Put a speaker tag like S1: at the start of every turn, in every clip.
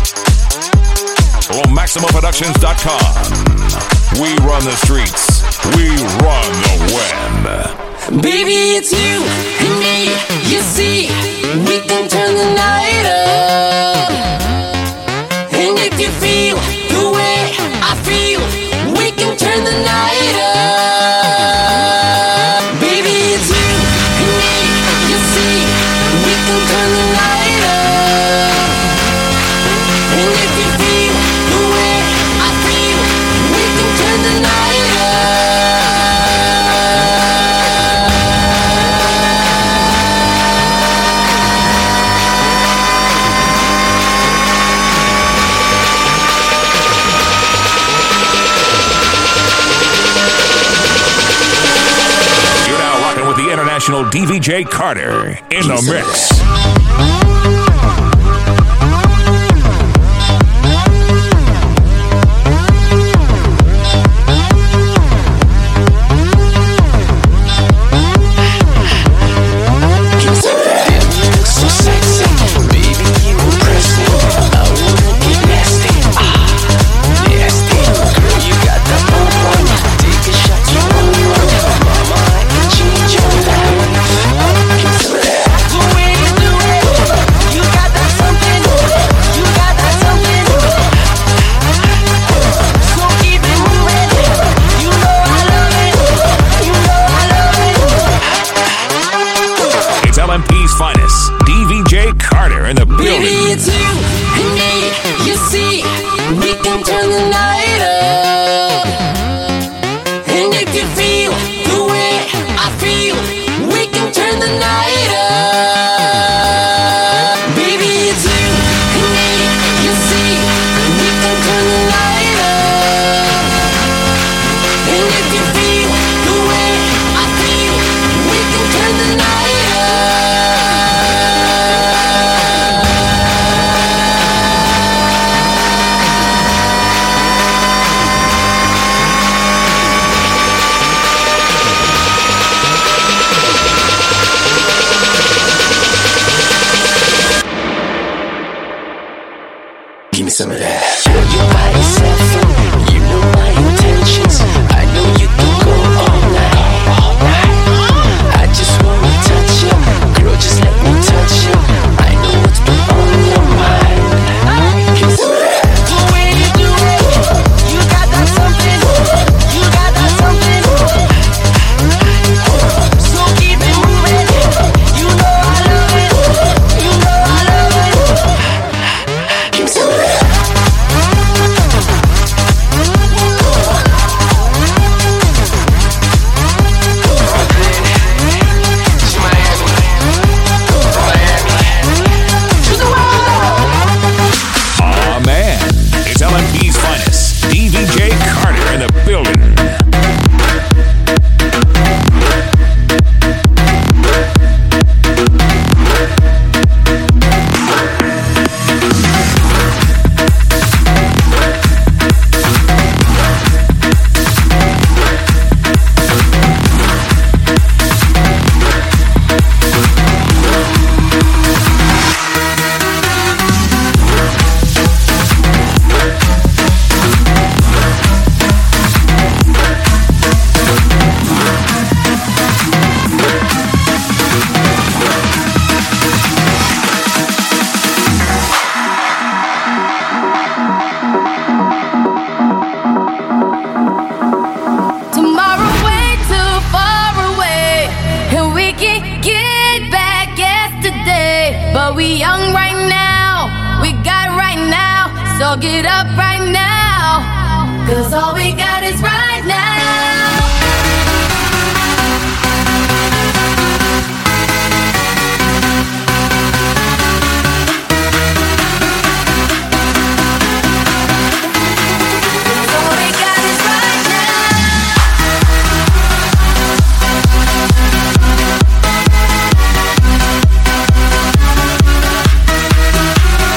S1: From MaximumProductions.com. We run the streets. We run the web.
S2: Baby, it's you and me. You see, we can turn the night up. And if you feel the way I feel, we can turn the night up. Baby, it's you and me. You see, we can turn the night up. And if you feel the way I feel, we can turn the night up.
S1: You're now rocking with the international DVJ Carter in the mix. LMP's finest, DVJ Carter in the building.
S2: Baby, it's you and me. You see, we can turn the night up. And if you feel the way I feel, we can turn the night up. Baby, it's you and me. You see, we can turn the night up. And if you feel the way I feel, we can turn the night up.
S3: Give me some of that. Your body's selfing, you know my intentions. I know you can go all night. I just wanna touch you, girl, just let me touch you. I know what's been on your mind. Give me some of that.
S2: The way you do it, you got that something. You got that something. So keep it moving. You know I love it. You know I love it.
S3: Give me some of that.
S1: Aw, man. It's LMP's finest, DVJ Carter in the building.
S2: Tomorrow way too far away, and we can get back yesterday. But we young right now, we got right now, so get up right now, 'cause all we got is right now.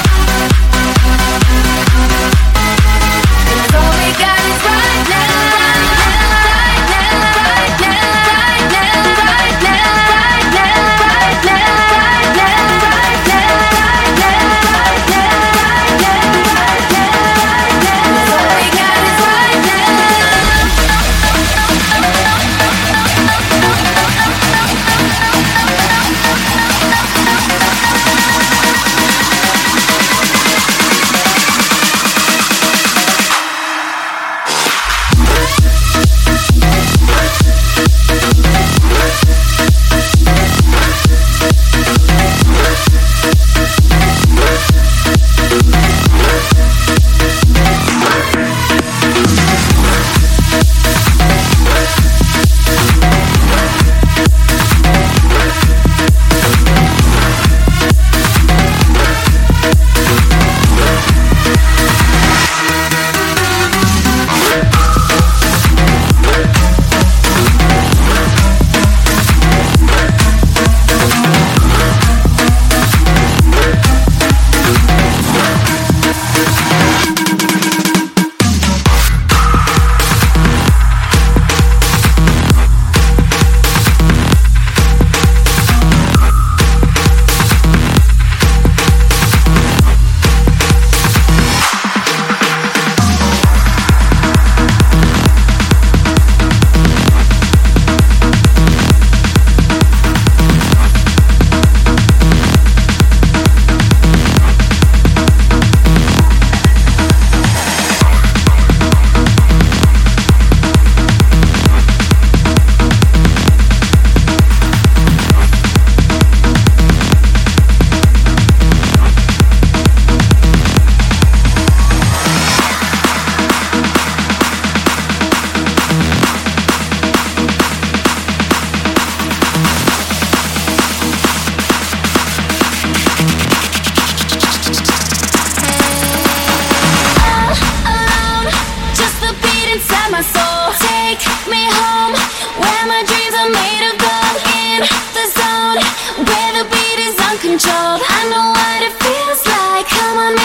S2: All we got is right now.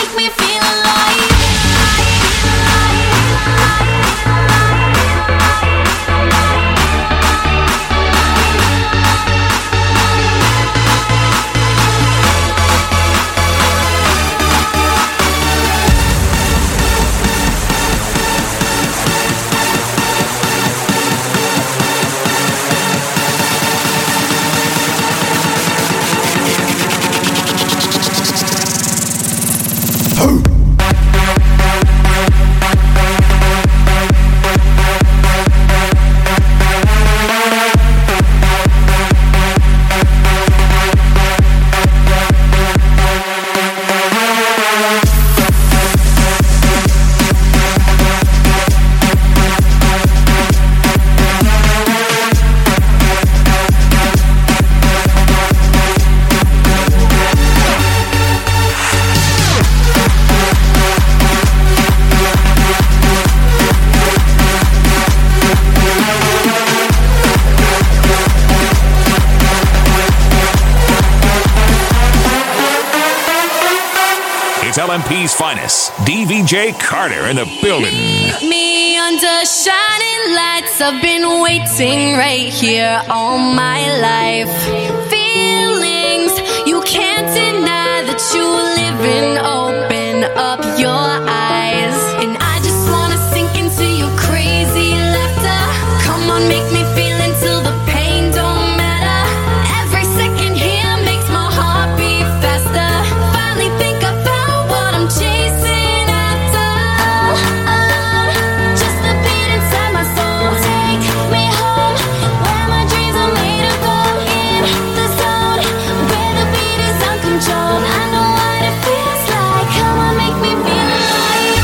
S2: make me feel alive.
S1: LMP's finest, DVJ Carter in the building.
S2: Meet me under shining lights. I've been waiting right here all my life. Feelings you can't deny that you live in. Open up your eyes, and I just wanna sink into your crazy laughter. Come on, make me feel until the pain don't matter. Every second here makes my heart beat faster. Finally think I found what I'm chasing after. Just the beat inside my soul. Take me home, where my dreams are made of gold. In the zone, where the beat is uncontrolled. I know what it feels like. Come on, make me feel alive.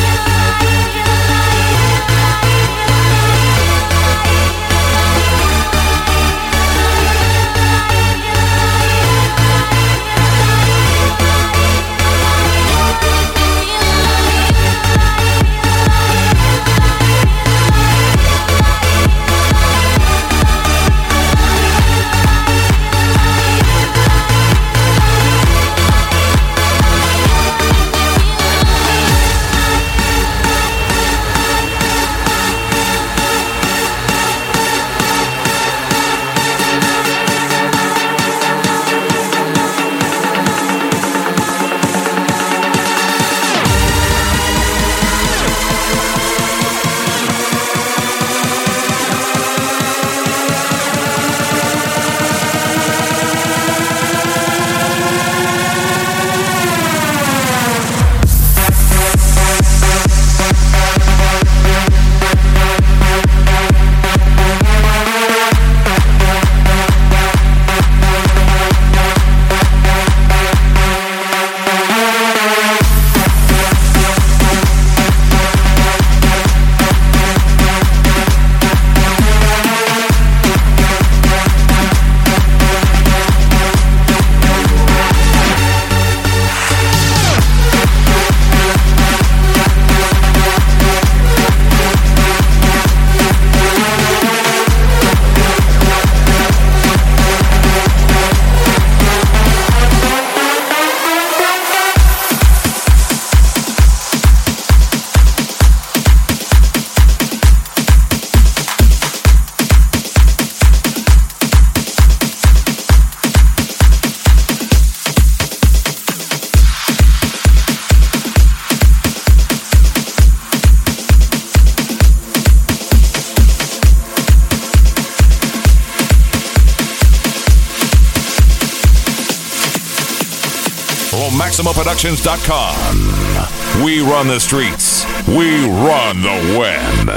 S1: MaximoProductions.com. We run the streets. We run the web.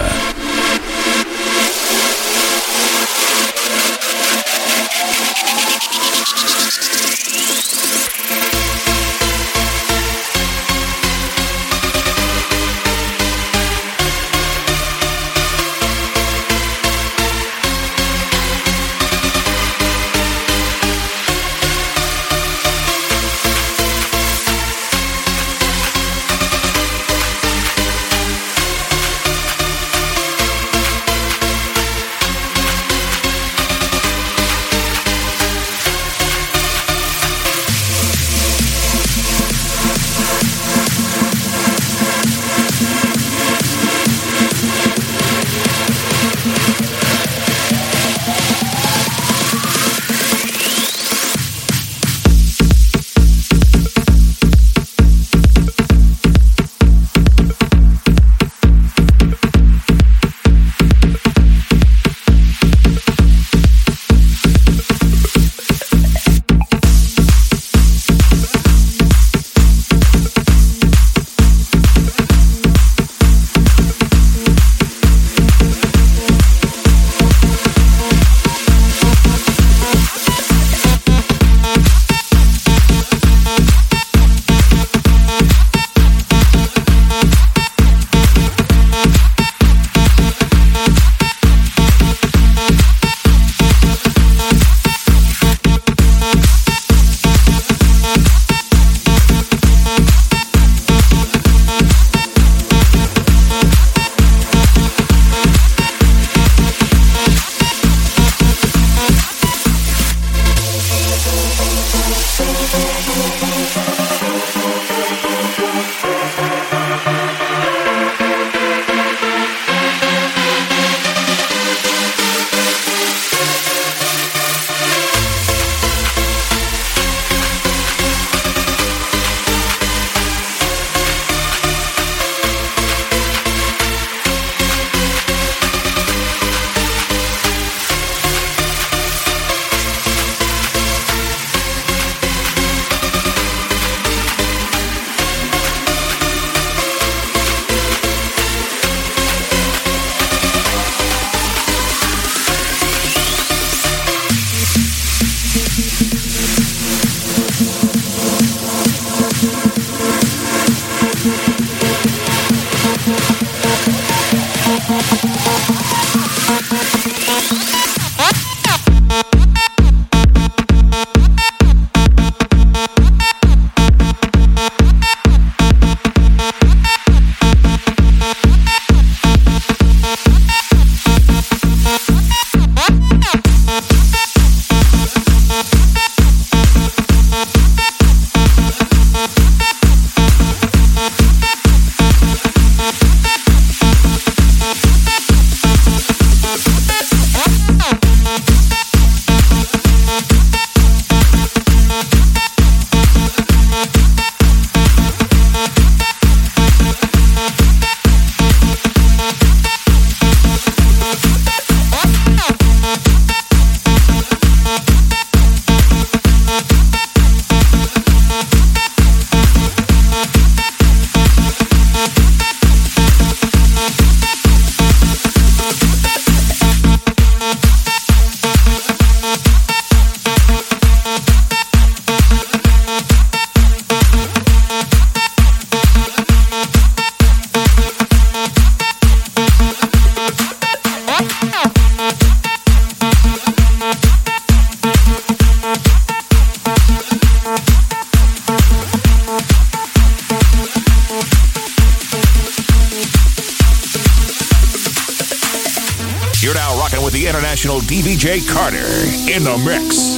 S1: the international DVJ Carter in the mix.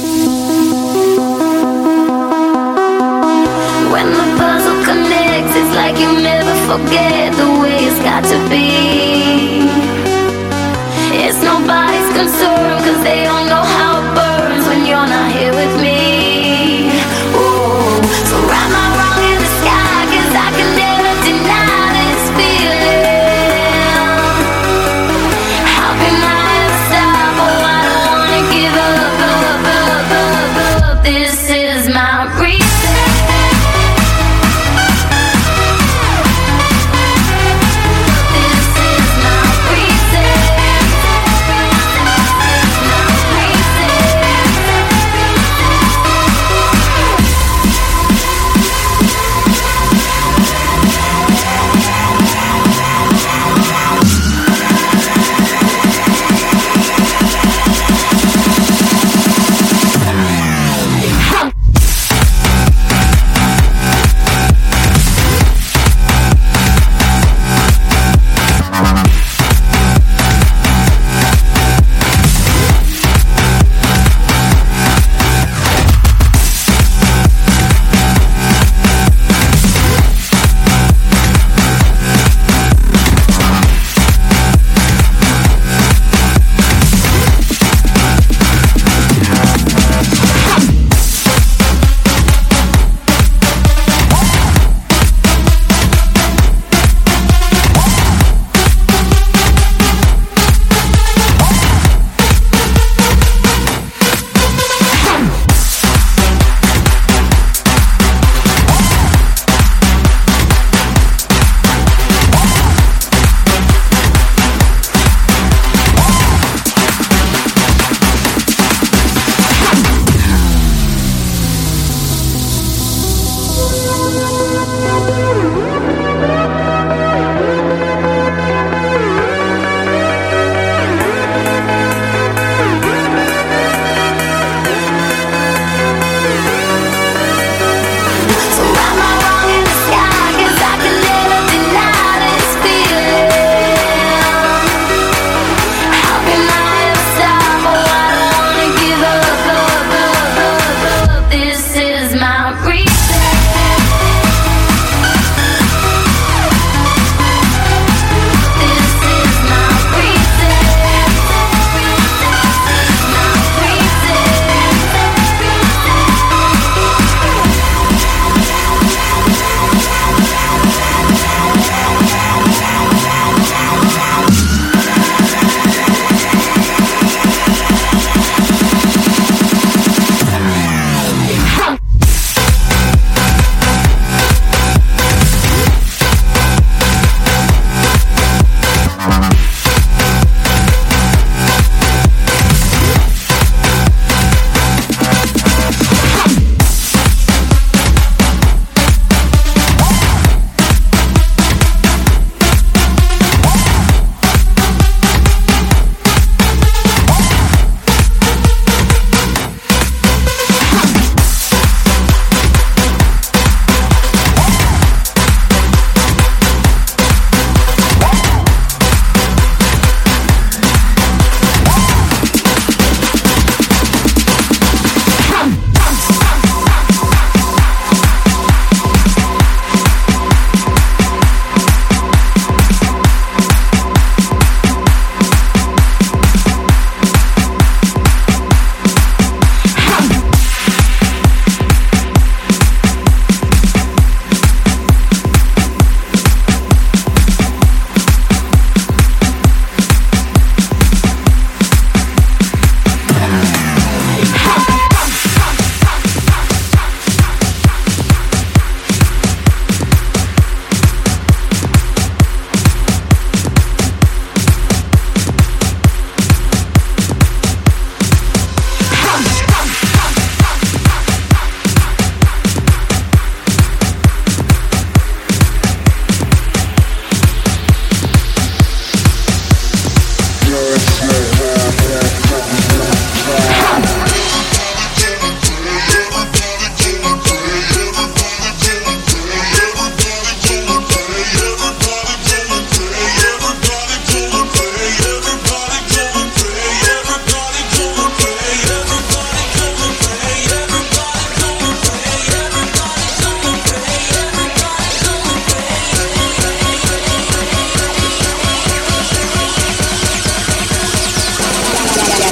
S4: When the puzzle connects, it's like you never forget the way it's got to be. It's nobody's concern, cause they don't know how it burns when you're not here with me. Ooh, so write my wrong in the sky, cause I can never deny this feeling. How can I ever stop? Oh, I don't wanna give up. This is my reason.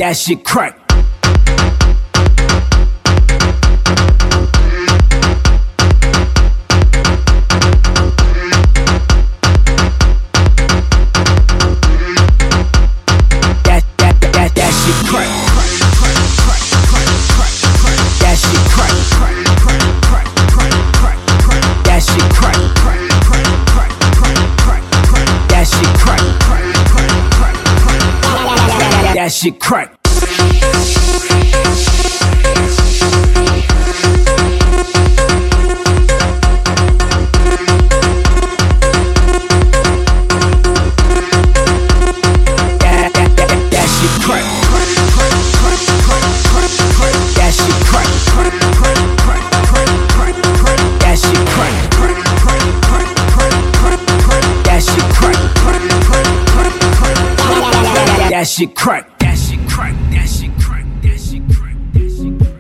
S3: that shit crack. That shit crack. That shit crack. That shit crack. That shit crack. That shit crack. That shit crack. That shit crack. That shit crack. That shit crack. That shit crack.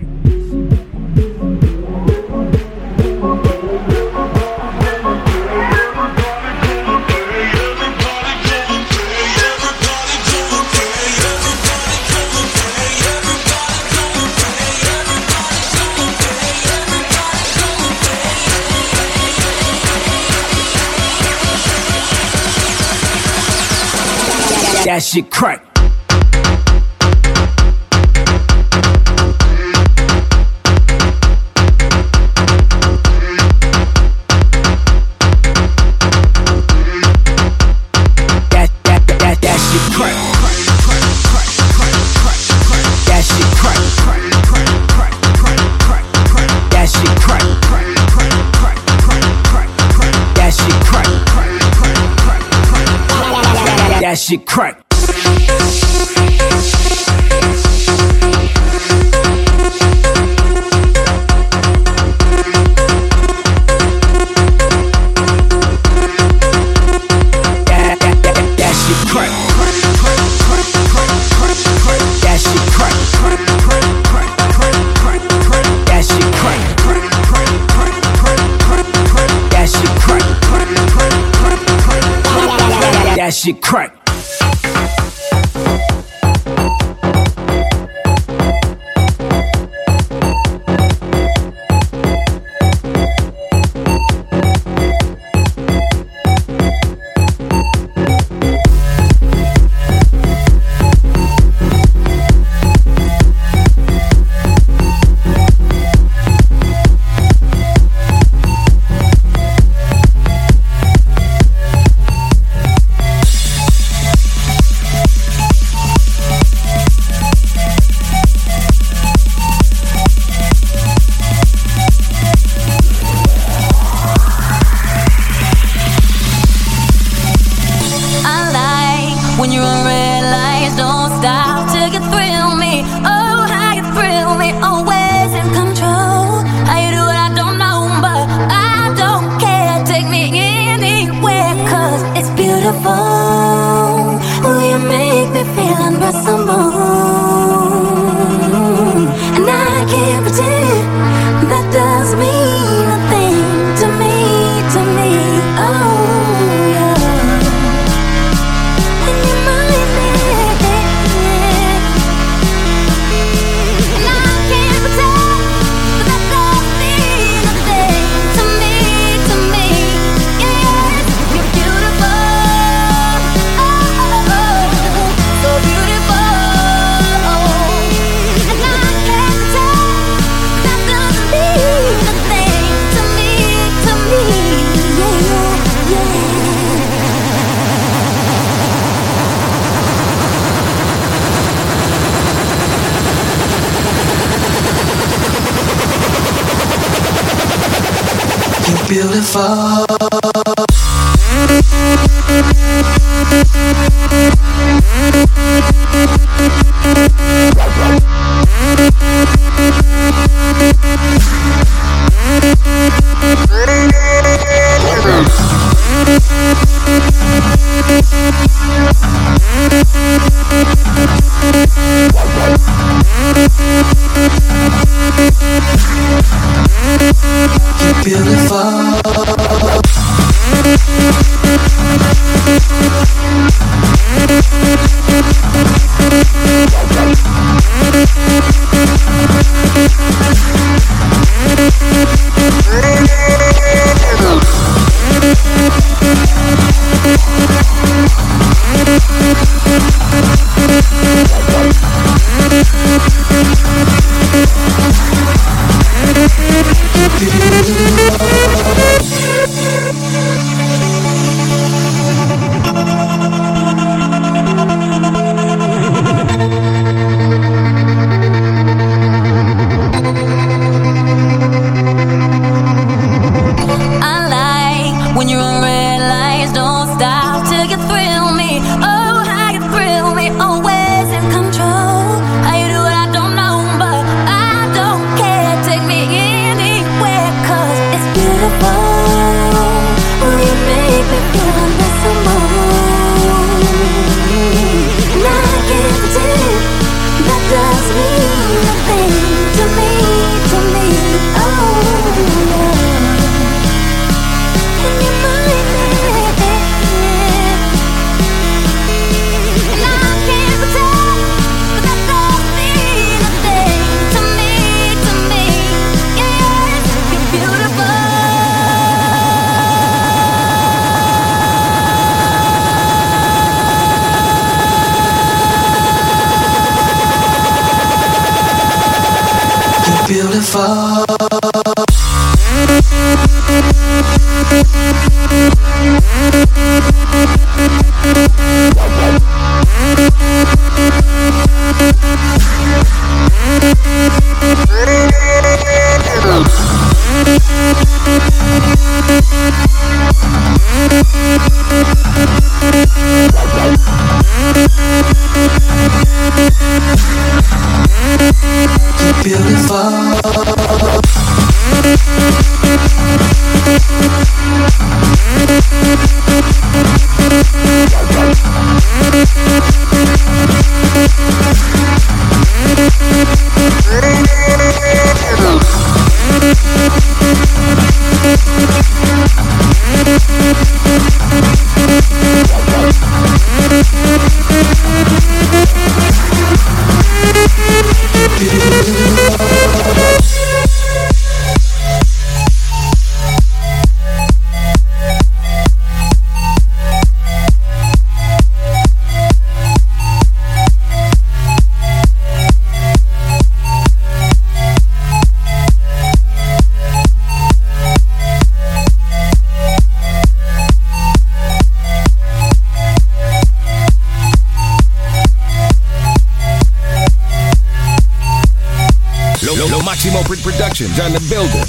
S3: That shit crack. That shit crack. That shit crack.
S5: Beautiful. You're beautiful.
S4: you thrill me. Oh, how you thrill me. Always in control. How you do it, I don't know, but I don't care. Take me anywhere, 'cause it's beautiful. Will you make me feel invincible? And I can't pretend that does mean nothing to me, to me. Oh, and you might and I can't pretend that does mean nothing to me, to me. Yes, you're beautiful.
S5: Beautiful.
S1: Maximo Productions on the building.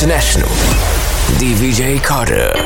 S3: International, DVJ Carter.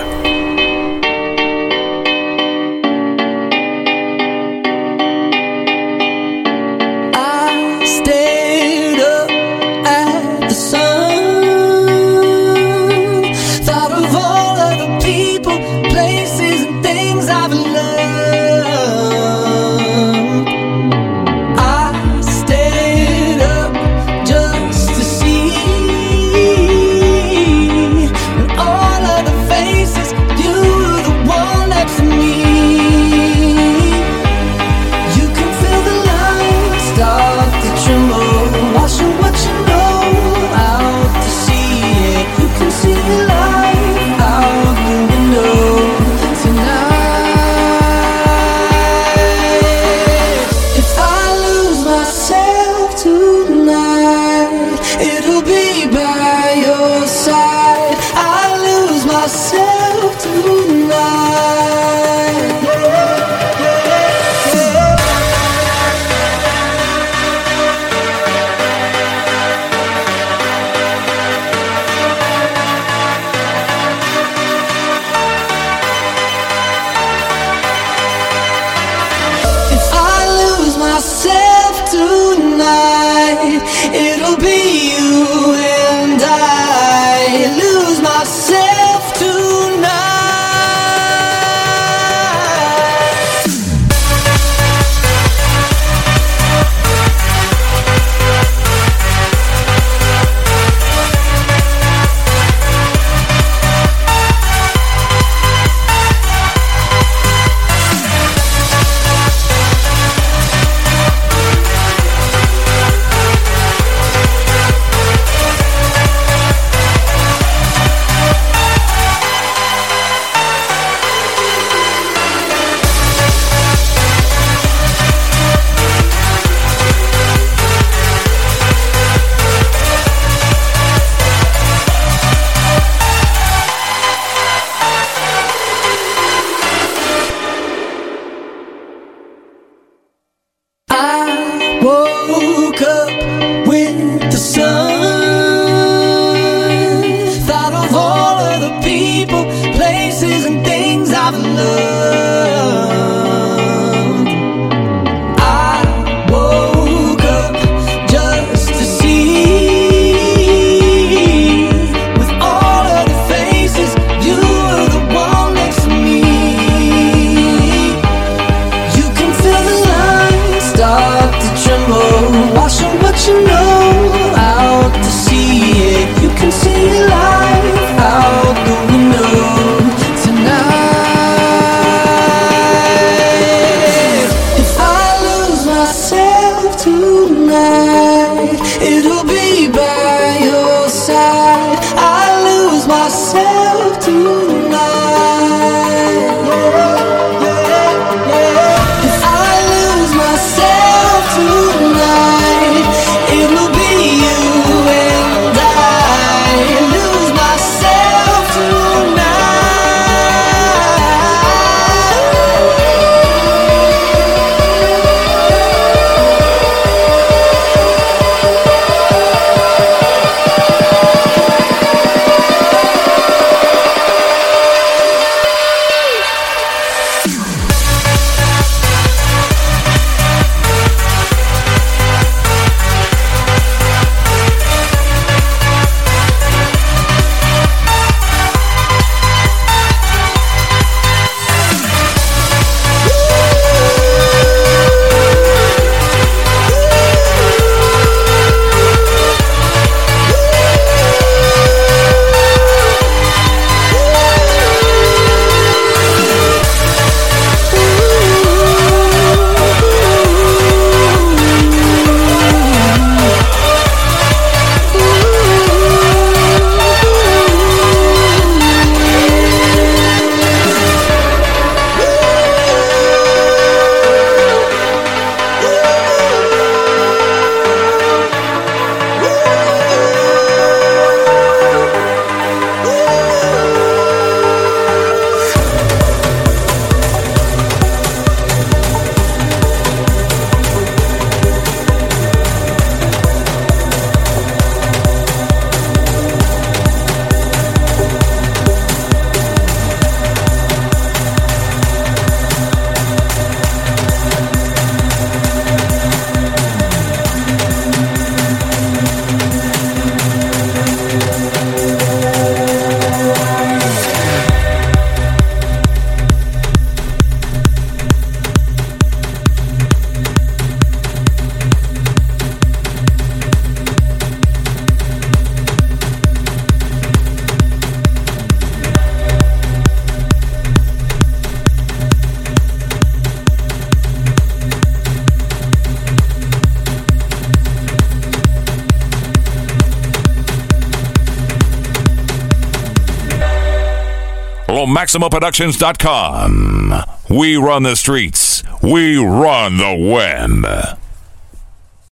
S1: LoMaximoProductions.com. We run the streets. We run the web.